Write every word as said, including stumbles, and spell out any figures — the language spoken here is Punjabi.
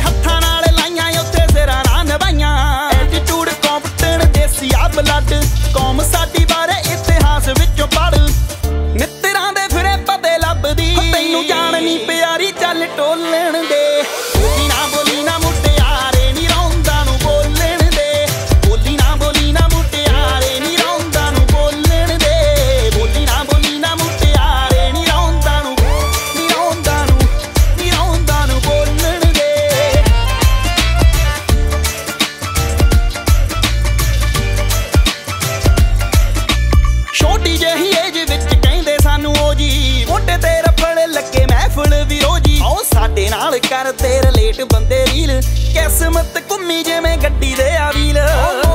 ਹੱਥਾਂ ਨਾਲ ਲਾਈਆਂ ਉੱਥੇ ਸਿਰਾਂ ਨਾਲ ਨਿਭਾਈਆਂ ਐਟੀਟਿਊਡ ਕੰਪਟਨ ਦੇਸੀ ਆ ਬਲੱਡ ਕੌਮ ਸਾਡੀ ਬਾਰੇ ਇਤਿਹਾਸ ਵਿੱਚੋਂ ਪੜ੍ਹ ਮਿੱਤਰਾਂ ਦੇ ਫਿਰੇ ਪਤੇ ਲੱਭਦੀ ਤੈਨੂੰ ਜਾਣ ਨੀ ਪਿਆਰੀ ਚੱਲ ਟੋਲਣ ਦੇ ਬੋਲੀ ਨਾ ਬੋਲੀ ਨਾ ਮੁਟਿਆਰੇ ਨੀ ਰੌਂਦਾ ਨੂੰ ਬੋਲਣ ਦੇ ਬੋਲੀ ਨਾ ਬੋਲੀ ਨਾ ਮੁਟਿਆਰੇ ਨੀ ਰੌਂਦਾ ਨੂੰ ਬੋਲਣ ਦੇ ਬੋਲੀ ਨਾ ਬੋਲੀ ਨਾ ਮੁਟਿਆਰੇ ਨੀ ਰੌਂਦਾ ਨੂੰ ਨੀ ਰੌਂਦਾ ਨੂੰ ਨੀ ਰੌਂਦਾ ਨੂੰ ਬੋਲਣ ਦੇ ਛੋਟੀ ਜਿਹੀ ਏਜ ਵਿੱਚ ਕਹਿੰਦੇ ਸਾਨੂੰ ਉਹ ਜੀ ਮੋਢੇ ਤੇ ਰਫੜ ਲੱਗੇ ਮਹਿਫਲ ਵਿਰੋਜੀ ਆਓ ਸਾਡੇ ਨਾਲ ਕਰਦੇ ਰਿਲੇਟ ਬੰਦੇ ਰੀਲ ਕਿਸਮਤ ਘੁੰਮੀ ਜਿਵੇਂ ਗੱਡੀ ਦੇ ਆ ਵੀਲ